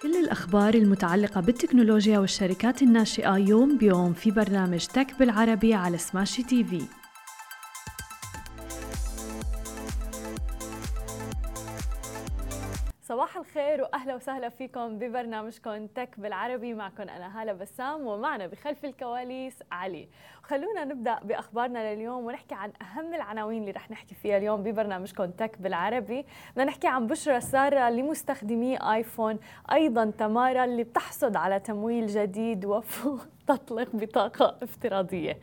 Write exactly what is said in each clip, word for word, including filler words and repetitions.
كل الأخبار المتعلقة بالتكنولوجيا والشركات الناشئة يوم بيوم في برنامج تك بالعربي على سماشي تي في. صباح الخير وأهلا وسهلا فيكم ببرنامجكم تك بالعربي. معكم أنا هالة بسام ومعنا بخلف الكواليس علي. خلونا نبدأ بأخبارنا لليوم ونحكي عن أهم العناوين اللي رح نحكي فيها اليوم ببرنامجكم تك بالعربي. بدنا نحكي عن بشرى سارة لمستخدمي آيفون، أيضا تمارا اللي بتحصد على تمويل جديد وفو تطلق بطاقة افتراضية.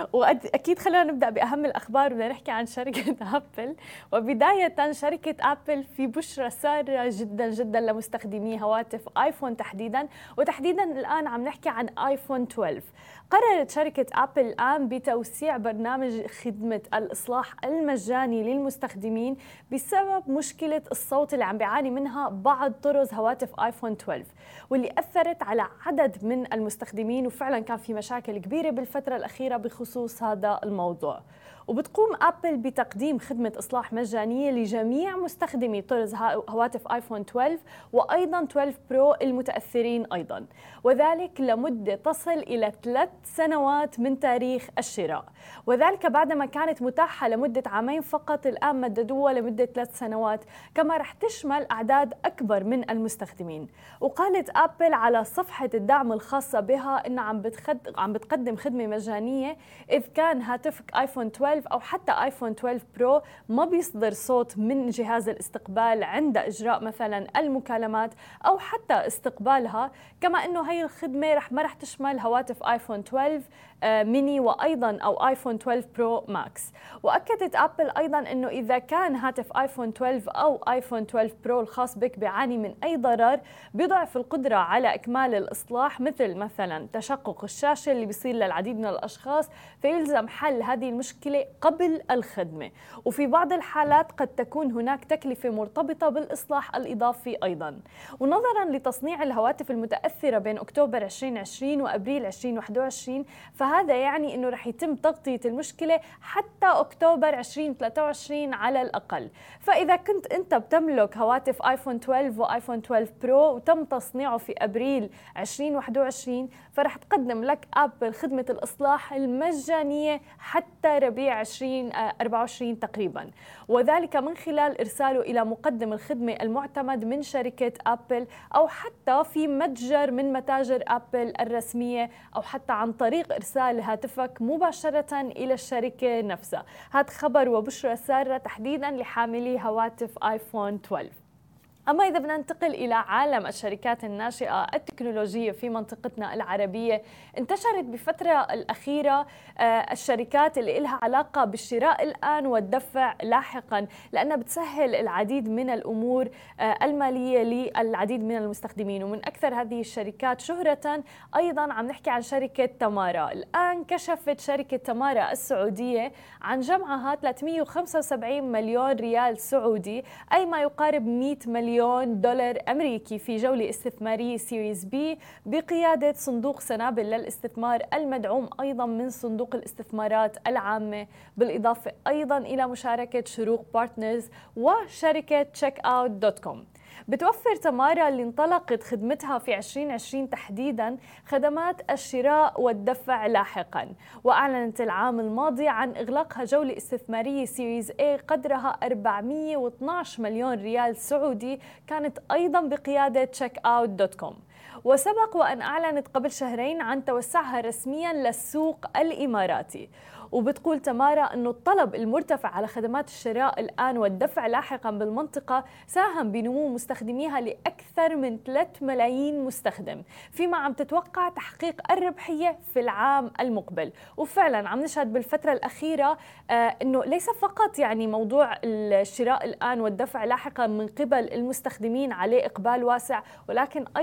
وأكيد خلينا نبدأ بأهم الأخبار. بدنا نحكي عن شركة أبل، وبداية شركة أبل في بشرى سارة جدا جدا لمستخدمي هواتف آيفون تحديدا، وتحديدا الآن عم نحكي عن آيفون اثنا عشر. قررت شركة أبل الآن بتوسيع برنامج خدمة الإصلاح المجاني للمستخدمين بسبب مشكلة الصوت اللي عم بيعاني منها بعض طرز هواتف آيفون اثنا عشر، واللي أثرت على عدد من المستخدمين، وفعلا كان في مشاكل كبيرة بالفترة الأخيرة بخصوص هذا الموضوع. وبتقوم أبل بتقديم خدمة إصلاح مجانية لجميع مستخدمي طرز هواتف آيفون اثنا عشر وأيضا اثنا عشر برو المتأثرين أيضا، وذلك لمدة تصل إلى ثلاث سنوات من تاريخ الشراء، وذلك بعدما كانت متاحة لمدة عامين فقط. الآن مددوها لمدة ثلاث سنوات، كما رح تشمل أعداد أكبر من المستخدمين. وقالت أبل على صفحة الدعم الخاصة بها إنها عم بتخد... عم بتقدم خدمة مجانية إذ كان هاتفك آيفون اثنا عشر أو حتى آيفون اثنا عشر برو ما بيصدر صوت من جهاز الاستقبال عند إجراء مثلا المكالمات أو حتى استقبالها. كما إنه هي الخدمة رح ما رح تشمل هواتف آيفون اثنا عشر ميني وأيضا أو آيفون اثنا عشر برو ماكس. وأكدت أبل أيضا أنه إذا كان هاتف آيفون اثنا عشر أو آيفون اثنا عشر برو الخاص بك بيعاني من أي ضرر بيضعف القدرة على إكمال الإصلاح، مثل مثلا تشقق الشاشة اللي بيصير للعديد من الأشخاص، فيلزم حل هذه المشكلة قبل الخدمة. وفي بعض الحالات قد تكون هناك تكلفة مرتبطة بالإصلاح الإضافي أيضا. ونظرا لتصنيع الهواتف المتأثرة بين أكتوبر ألفين وعشرين وأبريل ألفين وواحد وعشرين، فهذا يعني أنه رح يتم تغطية المشكلة حتى أكتوبر ألفين وثلاثة وعشرين على الأقل. فإذا كنت أنت بتملك هواتف آيفون اثنا عشر وآيفون اثنا عشر برو وتم تصنيعه في أبريل ألفين وواحد وعشرين، فرح تقدم لك أبل خدمة الإصلاح المجانية حتى ربيع ألفين وأربعة وعشرين تقريبا، وذلك من خلال إرساله إلى مقدم الخدمة المعتمد من شركة أبل أو حتى في متجر من متاجر أبل الرسمية، أو حتى عن طريق إرسال هاتفك مباشرة إلى الشركة نفسها. هذا خبر وبشرى سارة تحديدا لحاملي هواتف آيفون اثنا عشر. أما إذا بدنا ننتقل إلى عالم الشركات الناشئة التكنولوجية في منطقتنا العربية، انتشرت بفترة الأخيرة الشركات اللي لها علاقة بالشراء الآن والدفع لاحقا، لأنها بتسهل العديد من الأمور المالية للعديد من المستخدمين. ومن أكثر هذه الشركات شهرة أيضا عم نحكي عن شركة تمارا. الآن كشفت شركة تمارا السعودية عن جمعها ثلاثمئة وخمسة وسبعين مليون ريال سعودي، أي ما يقارب مئة مليون دولار أمريكي، في جولة استثمارية سيريز بي بقيادة صندوق سنابل للاستثمار المدعوم أيضا من صندوق الاستثمارات العامة، بالإضافة أيضا إلى مشاركة شروق بارتنرز وشركة تشيك أوت دوت كوم. بتوفر تمارا اللي انطلقت خدمتها في ألفين وعشرين تحديدا خدمات الشراء والدفع لاحقا، وأعلنت العام الماضي عن إغلاقها جولة استثمارية سيريز A قدرها أربعمئة واثني عشر مليون ريال سعودي، كانت أيضا بقيادة تشيك أوت دوت كوم. وسبق وأن أعلنت قبل شهرين عن توسعها رسميا للسوق الإماراتي. وبتقول تمارا أنه الطلب المرتفع على خدمات الشراء الآن والدفع لاحقا بالمنطقة ساهم بنمو مستخدميها لأكثر من ثلاثة ملايين مستخدم، فيما عم تتوقع تحقيق الربحية في العام المقبل. وفعلا عم نشهد بالفترة الأخيرة آه أنه ليس فقط يعني موضوع الشراء الآن والدفع لاحقا من قبل المستخدمين عليه إقبال واسع، ولكن أيضا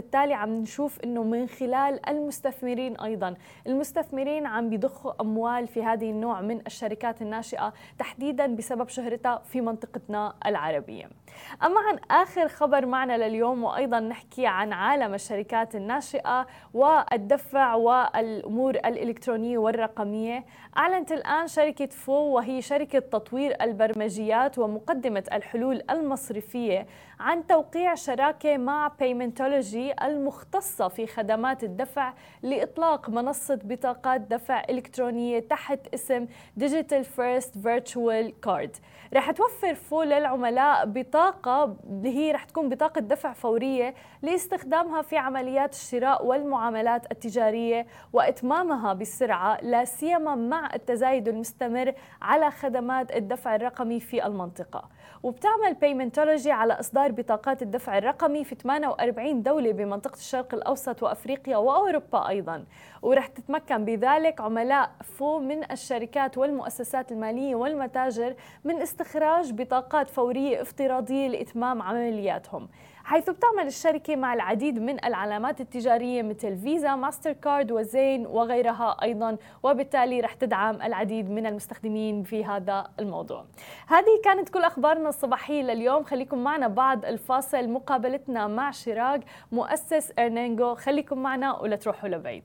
وبالتالي عم نشوف إنه من خلال المستثمرين أيضا المستثمرين عم بيضخوا أموال في هذه النوع من الشركات الناشئة تحديدا بسبب شهرتها في منطقتنا العربية. أما عن آخر خبر معنا لليوم وأيضا نحكي عن عالم الشركات الناشئة والدفع والأمور الإلكترونية والرقمية. أعلنت الآن شركة فو وهي شركة تطوير البرمجيات ومقدمة الحلول المصرفية عن توقيع شراكة مع بيمنتولوجي المختصة في خدمات الدفع لإطلاق منصة بطاقات دفع إلكترونية تحت اسم Digital First Virtual Card. رح توفر فو للعملاء بطاقة اللي هي رح تكون بطاقة دفع فورية لاستخدامها في عمليات الشراء والمعاملات التجارية وإتمامها بسرعة، لا سيما مع التزايد المستمر على خدمات الدفع الرقمي في المنطقة. وبتعمل بيمنتولوجي على إصدار بطاقات الدفع الرقمي في ثمانية وأربعين دولة بمنطقة الشرق الأوسط وأفريقيا وأوروبا أيضاً، ورح تتمكن بذلك عملاء فو من الشركات والمؤسسات المالية والمتاجر من استخراج بطاقات فورية افتراضية لإتمام عملياتهم، حيث بتعمل الشركة مع العديد من العلامات التجارية مثل فيزا، ماستر كارد وزين وغيرها أيضاً، وبالتالي رح تدعم العديد من المستخدمين في هذا الموضوع. هذه كانت كل أخبارنا الصباحية لليوم. خليكم معنا بعد الفاصل مقابلتنا مع شراق مؤسس إرنينجو. خليكم معنا ولا تروحوا لبعيد.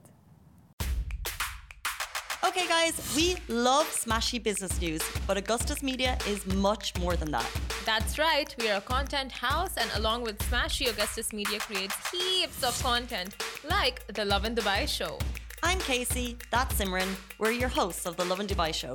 Okay guys, we love smashy business news, but Augustus Media is much more than that. That's right, we are a content house, and along with Smashy, Augustus Media creates heaps of content, like the Lovin Dubai Show. I'm Casey, that's Simran. We're your hosts of the Lovin Dubai Show.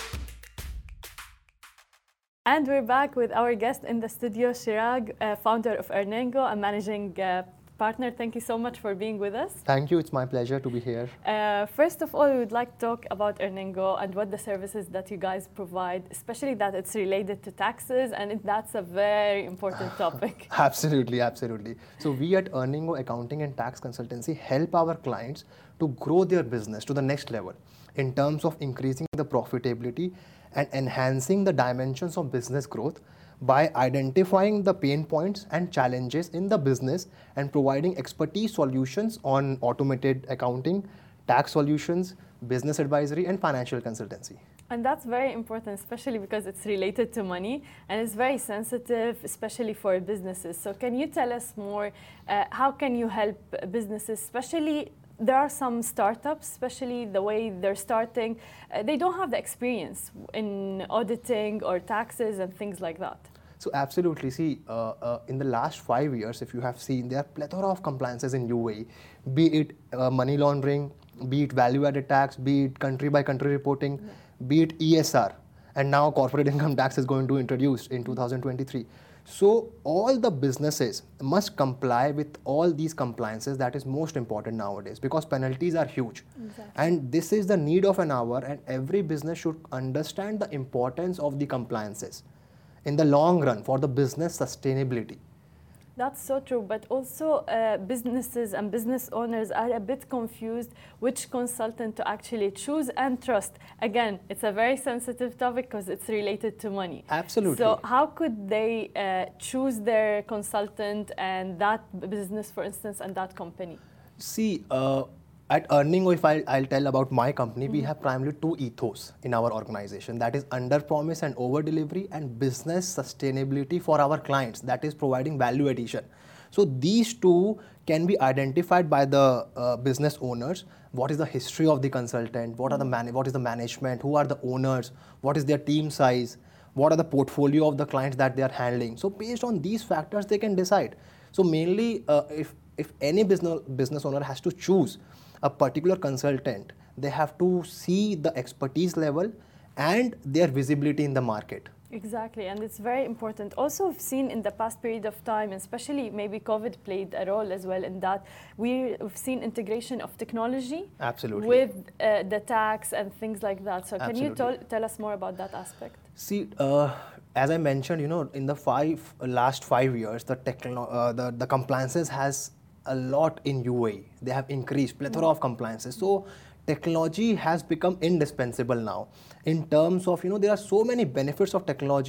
And we're back with our guest in the studio, Chirag, uh, founder of Erningo and managing uh, partner. Thank you so much for being with us. Thank you. It's my pleasure to be here. Uh, first of all, we would like to talk about Erningo and what the services that you guys provide, especially that it's related to taxes, and it, that's a very important topic. Absolutely, absolutely. So we at Erningo Accounting and Tax Consultancy help our clients to grow their business to the next level in terms of increasing the profitability and enhancing the dimensions of business growth by identifying the pain points and challenges in the business and providing expertise solutions on automated accounting, tax solutions, business advisory, and financial consultancy. And that's very important, especially because it's related to money and it's very sensitive, especially for businesses. So can you tell us more, uh, how can you help businesses, especially there are some startups, especially the way they're starting, uh, they don't have the experience in auditing or taxes and things like that. So absolutely, see, uh, uh, in the last five years, if you have seen, there are plethora of compliances in U A E, be it uh, money laundering, be it value-added tax, be it country-by-country reporting, yeah. be it E S R, and now corporate income tax is going to be introduced in two thousand twenty-three. So all the businesses must comply with all these compliances. That is most important nowadays because penalties are huge. Exactly. And this is the need of an hour, and every business should understand the importance of the compliances in the long run for the business sustainability. That's so true, but also uh, businesses and business owners are a bit confused which consultant to actually choose and trust. Again, it's a very sensitive topic because it's related to money. Absolutely. So how could they uh, choose their consultant and that business, for instance, and that company? See, uh, at Erningo, if I'll, I'll tell about my company, mm-hmm. we have primarily two ethos in our organization. That is under promise and over delivery, and business sustainability for our clients. That is providing value addition. So these two can be identified by the uh, business owners. What is the history of the consultant? What are the man- What is the management? Who are the owners? What is their team size? What are the portfolio of the clients that they are handling? So based on these factors, they can decide. So mainly, uh, if if any business business owner has to choose a particular consultant, they have to see the expertise level and their visibility in the market. Exactly, and it's very important. Also, we've seen in the past period of time, especially maybe COVID played a role as well in that, we've seen integration of technology Absolutely. with uh, the tax and things like that. So can Absolutely. you tell, tell us more about that aspect? See, uh, as I mentioned, you know, in the five last five years, the, techno- uh, the, the compliances has a lot in U A E. They have increased plethora mm. of compliances. So technology has become indispensable now in terms of, you know, there are so many benefits of technology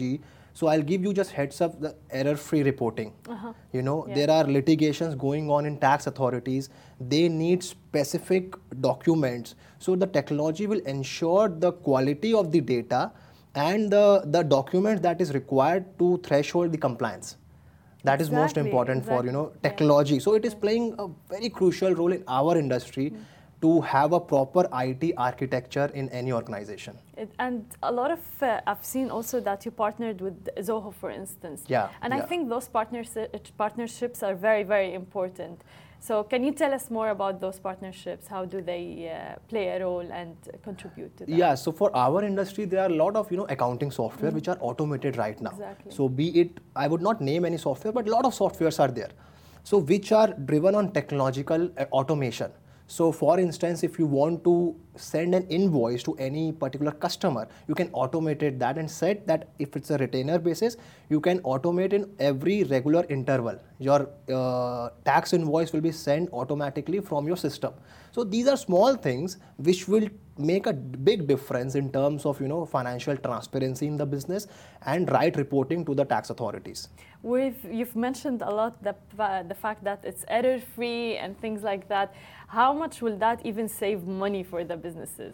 So I'll give you just heads up the error-free reporting. Uh-huh. You know, Yeah. there are litigations going on in tax authorities. They need specific documents. So the technology will ensure the quality of the data and the, the document that is required to threshold the compliance. That is most Exactly, important for, you know, exactly. Yeah. technology. So it is playing a very crucial role in our industry Mm. to have a proper I T architecture in any organization. It, and a lot of, uh, I've seen also that you partnered with Zoho, for instance. Yeah, And I yeah. think those partners, partnerships are very, very important. So can you tell us more about those partnerships? How do they uh, play a role and contribute to that? Yeah, so for our industry, there are a lot of, you know, accounting software which are automated right now. Exactly. So be it, I would not name any software, but a lot of softwares are there. So which are driven on technological uh, automation. So for instance, if you want to send an invoice to any particular customer, you can automate it that and set that if it's a retainer basis, you can automate in every regular interval. Your uh, tax invoice will be sent automatically from your system. So these are small things which will make a big difference in terms of, you know, financial transparency in the business and right reporting to the tax authorities. We've, you've mentioned a lot the, the fact that it's error-free and things like that. How much will that even save money for the businesses?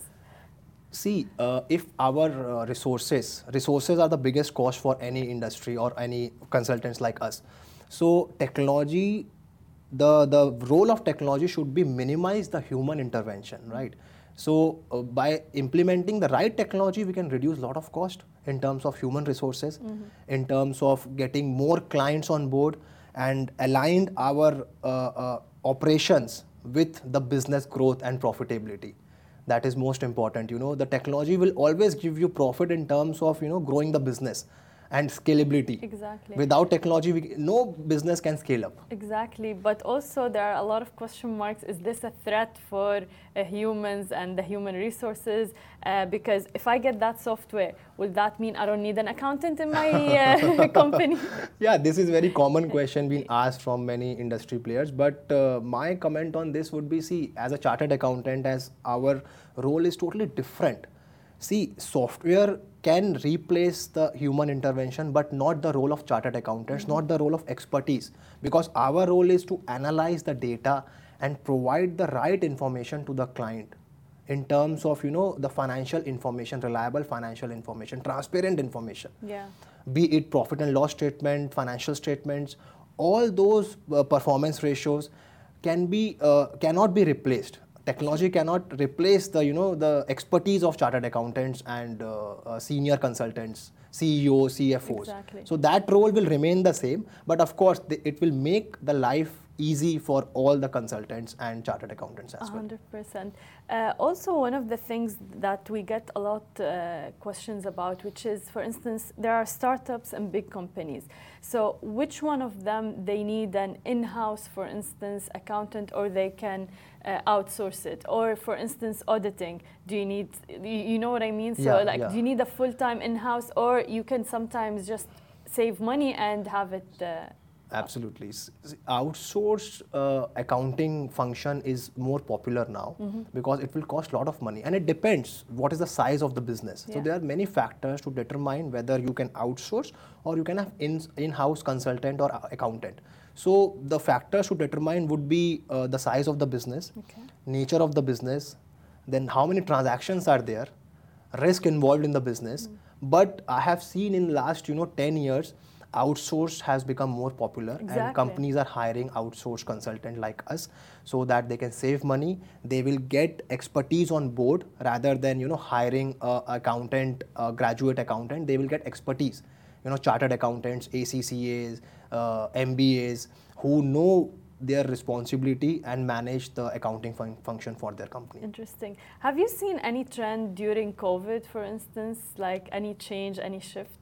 See, uh, if our uh, resources, resources are the biggest cost for any industry or any consultants like us. So technology, the, the role of technology should be minimize the human intervention, right? So uh, by implementing the right technology, we can reduce a lot of cost in terms of human resources, mm-hmm. in terms of getting more clients on board and aligned our uh, uh, operations with the business growth and profitability. That is most important. You know, the technology will always give you profit in terms of, you know, growing the business and scalability. Exactly. Without technology, we, no business can scale up. Exactly. But also there are a lot of question marks. Is this a threat for uh, humans and the human resources? Uh, because if I get that software, will that mean I don't need an accountant in my uh, company? Yeah, this is a very common question being asked from many industry players. But uh, my comment on this would be, see, as a chartered accountant, as our role is totally different. See, software can replace the human intervention, but not the role of chartered accountants, mm-hmm. not the role of expertise, because our role is to analyze the data and provide the right information to the client in terms of, you know, the financial information, reliable financial information, transparent information. Yeah. Be it profit and loss statement, financial statements, all those uh, performance ratios can be uh, cannot be replaced. Technology cannot replace the, you know, the expertise of chartered accountants and uh, uh, senior consultants, C E Os, C F Os. Exactly. So that role will remain the same, but of course the, it will make the life easy for all the consultants and chartered accountants as well. one hundred percent. Uh, also, one of the things that we get a lot uh, questions about, which is, for instance, there are startups and big companies. So which one of them they need an in-house, for instance, accountant, or they can uh, outsource it? Or, for instance, auditing, do you need, you know what I mean? So Yeah, like, yeah. do you need a full-time in-house, or you can sometimes just save money and have it uh, Absolutely. S- s- Outsourced uh, accounting function is more popular now mm-hmm. because it will cost a lot of money, and it depends what is the size of the business. Yeah. So there are many factors to determine whether you can outsource or you can have in, in-house consultant or a- accountant. So the factors to determine would be uh, the size of the business, Okay. nature of the business, then how many transactions are there, risk involved in the business. Mm. But I have seen in last, you know, ten years, outsourced has become more popular, Exactly. and companies are hiring outsourced consultant like us so that they can save money. They will get expertise on board rather than, you know, hiring a accountant, a graduate accountant. They will get expertise, you know, chartered accountants, A C C As, uh, M B As who know their responsibility and manage the accounting fun- function for their company. Interesting. Have you seen any trend during COVID, for instance, like any change, any shift?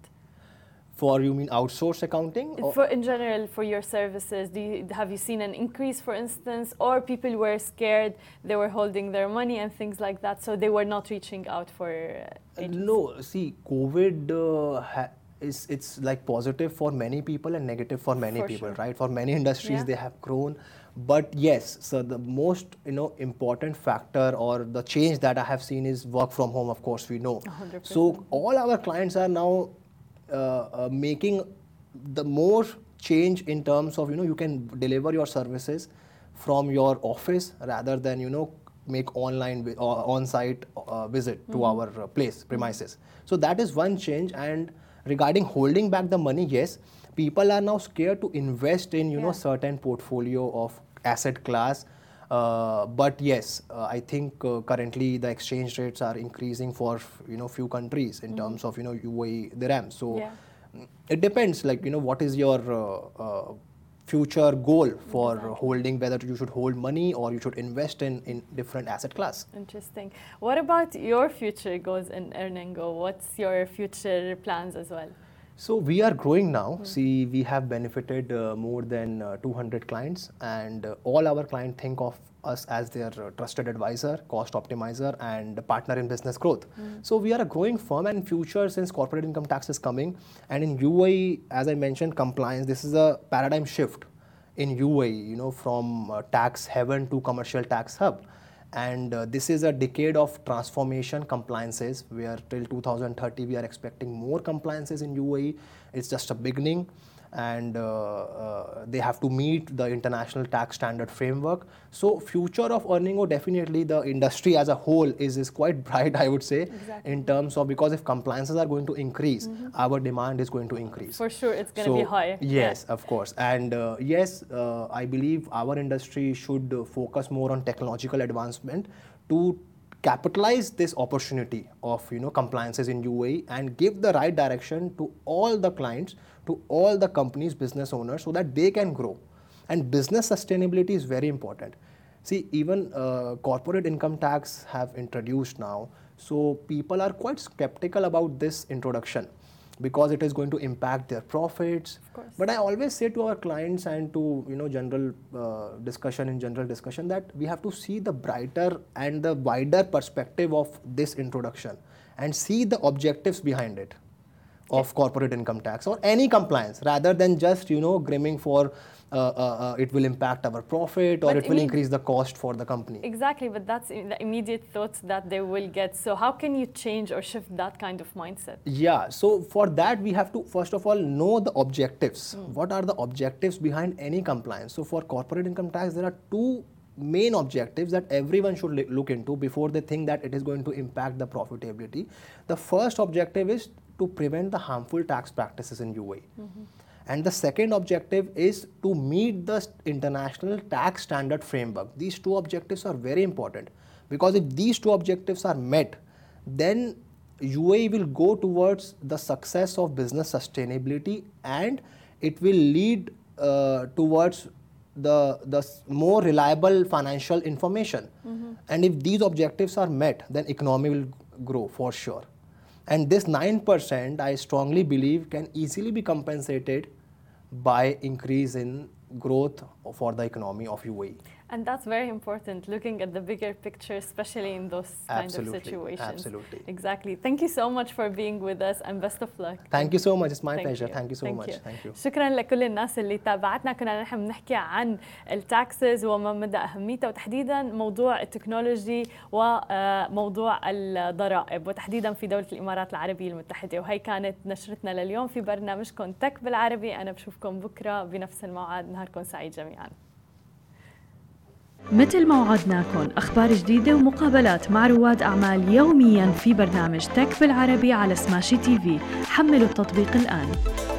For, you mean outsource accounting? Or- For in general, for your services, do you, have you seen an increase, for instance, or people were scared, they were holding their money and things like that, so they were not reaching out for uh, agencies? No, see, COVID uh, ha- is it's like positive for many people and negative for many For people, sure. right? For many industries, Yeah. they have grown. But yes, so the most, you know, important factor or the change that I have seen is work from home. Of course, we know. one hundred percent. So all our clients are now uh, uh, making the more change in terms of, you know, you can deliver your services from your office rather than, you know, make online vi- or on-site uh, visit to Mm-hmm. our uh, place, premises. So that is one change. And regarding holding back the money, yes, people are now scared to invest in, you know, Yeah. certain portfolio of asset class. Uh, but yes, uh, I think uh, currently the exchange rates are increasing for, you know, few countries in terms of, you know, U A E dirham. So Yeah. it depends, like, you know, what is your uh, uh, future goal for Exactly. holding, whether you should hold money or you should invest in, in different asset class. Interesting. What about your future goals in Earningo? What's your future plans as well? So we are growing now. See, we have benefited uh, more than uh, two hundred clients, and uh, all our clients think of us as their uh, trusted advisor, cost optimizer, and partner in business growth. So we are a growing firm, and future, since corporate income tax is coming, and in U A E, as I mentioned, compliance, this is a paradigm shift in U A E, you know, from uh, tax heaven to commercial tax hub. And uh, this is a decade of transformation compliances, where till two thousand thirty we are expecting more compliances in U A E. It's just a beginning, and uh, uh, they have to meet the international tax standard framework. So future of Earningo, definitely the industry as a whole is, is quite bright, I would say, Exactly. in terms of, because if compliances are going to increase, our demand is going to increase. For sure, it's going to be high. Yes, of course. And uh, yes, uh, I believe our industry should uh, focus more on technological advancement to capitalize this opportunity of, you know, compliances in U A E and give the right direction to all the clients, to all the companies, business owners, so that they can grow. And business sustainability is very important. See, even uh, corporate income tax have introduced now, so people are quite skeptical about this introduction, because it is going to impact their profits. Of course. But I always say to our clients and to, you know, general uh, discussion, in general discussion, that we have to see the brighter and the wider perspective of this introduction and see the objectives behind it of corporate income tax or any compliance, rather than just, you know, grimming for uh, uh, uh, it will impact our profit or But it will imme- increase the cost for the company. Exactly, but that's i- the immediate thoughts that they will get. So how can you change or shift that kind of mindset? Yeah, so for that we have to first of all know the objectives. What are the objectives behind any compliance? So for corporate income tax, there are two main objectives that everyone should li- look into before they think that it is going to impact the profitability. The first objective is to prevent the harmful tax practices in U A E. And the second objective is to meet the s- international tax standard framework. These two objectives are very important, because if these two objectives are met, then U A E will go towards the success of business sustainability, and it will lead uh, towards the, the s- more reliable financial information. And if these objectives are met, then economy will g- grow for sure. And this nine percent, I strongly believe, can easily be compensated by increase in growth for the economy of U A E. And that's very important, looking at the bigger picture, especially in those kind Absolutely, of situations. absolutely. Exactly. Thank you so much for being with us, and best of luck. Thank you so much. It's my Thank pleasure. you. Thank you so Thank much. you. Thank you. شكرا لكل الناس اللي تابعتنا. كنا نحن بنحكي عن التاكسز وما مدى اهميتها، وتحديدا موضوع التكنولوجي وموضوع الضرائب، وتحديدا في دوله الامارات العربيه المتحده. وهي كانت نشرتنا لليوم في برنامجكم تك بالعربي. انا بشوفكم بكره بنفس الموعد. نهاركم سعيد جميعا. مثل ما وعدناكم أخبار جديدة ومقابلات مع رواد أعمال يومياً في برنامج تك بالعربي على سماشي تي في. حملوا التطبيق الآن.